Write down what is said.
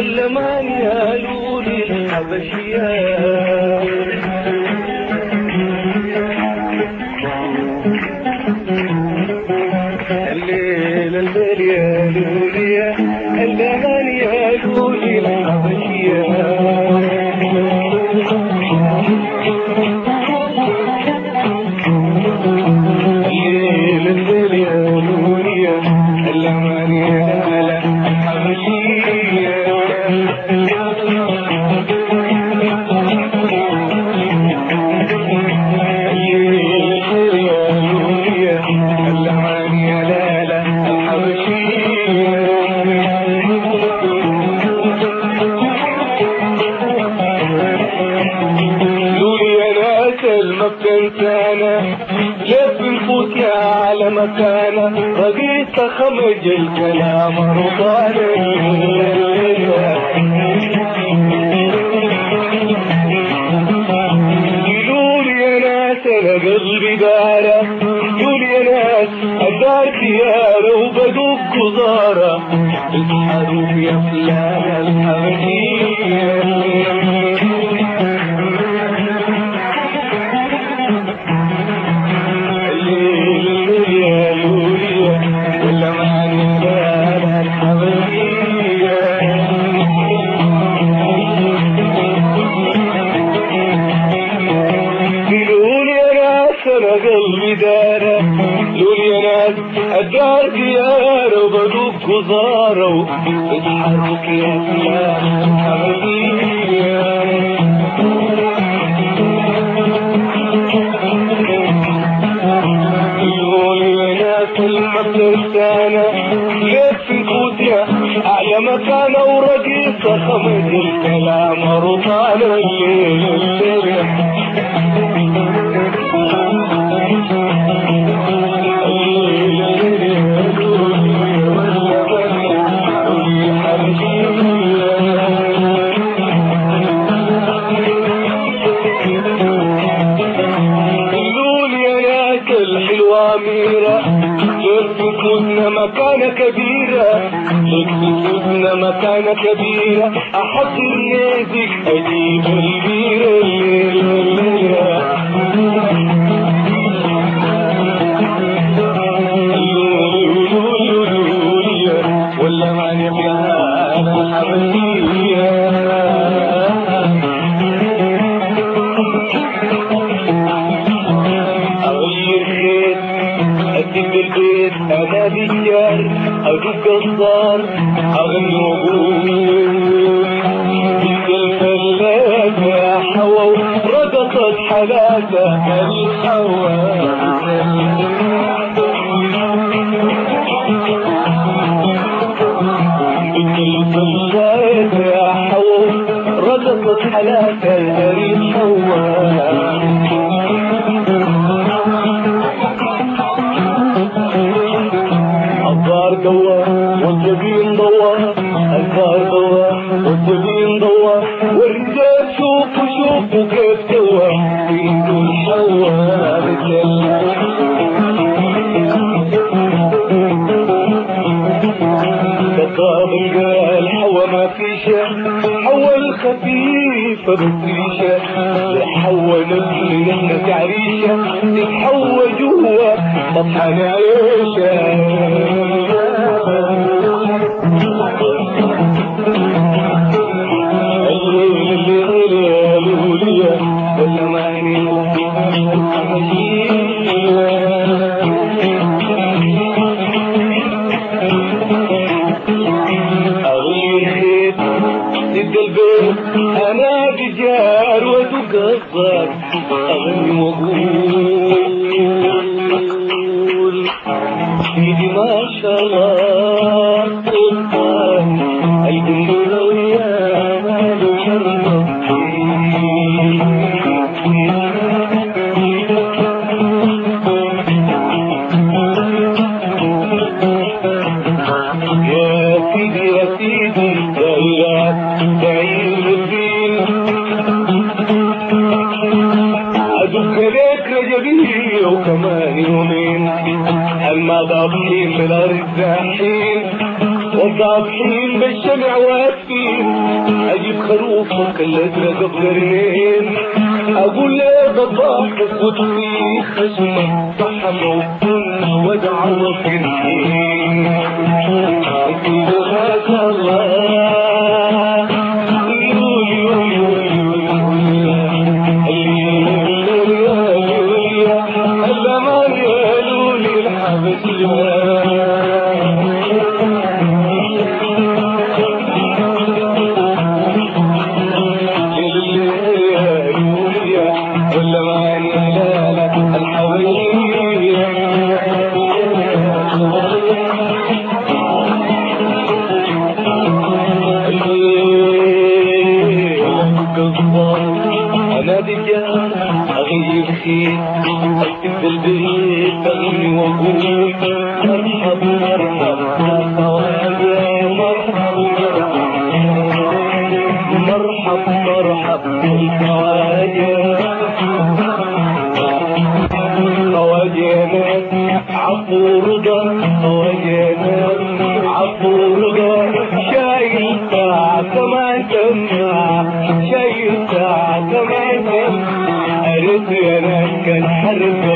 اللمان يا لولي الحبشية الليل الليل يا لولي اللمان يا لولي الحبشية الليل الليل يا لولي اللمان يا الحبشية لف نفوت يا على مكانه رقيت خمج الكلام رضان قولوا يا ناس انا قلبي داره قولوا يا ناس الدار دياره وبدوق قزاره اسحروا يا فلان الحبشيه قلبي داره لولي يا ناس الدار دياره وبدوق قزاره اسحرك يا فلان حبيبيه لولي يا ناس المبتسانه لف نفوت يا اعلى مكانه ورقيقه خمج الكلام رطان الليل الليل لكتبنا مكانة كبيرة لكتبنا مكانة كبيرة أحط النازك أجيب البيرة ولا ما نبيها أنا حبيبية أغير خيط أدب البيت أنا بيار أدوك الصار أغني وقول الفلاة يا حوا رقصت حلاته هذه حوا الفلاة يا حوا رقصت حلاته هذه حوا الدار دوا والجبين دوا الدار دوا والجبين دوا والرجال شوفوا كيف دوا ويدوا الحوا تقابل قال حوا ما في شيء حوا الخفيفة بفريشة حوا نبني نحن تعريشة تتحوى جوا طبحان عيشة أنا بجار وتقصر أغني وأقول سيدي ما شاء الله سلطان الجندوية مالو يا سيدي يا سيدي دايرات تعيش الدين أدوك ليك رجبيه وكمان يومين أما ضابحين بالأرض زاحين والضابحين بالشمع واقفين اشوفك الازرق بقرنين اقول ليه بضحك وتفي خشمك صحمه وكل ودع وكرهين سبحانك الله انا دجال اغيب خير اكتب البيت بغني واقول مرحب مرحب بالخواجه مرحب مرحب مرحب بالخواجه خواجه عفو رضا خواجه عفو رضا شايل ساعة ما تمنع شايل ساعة ما تمنع أرد يا ناس كان حرب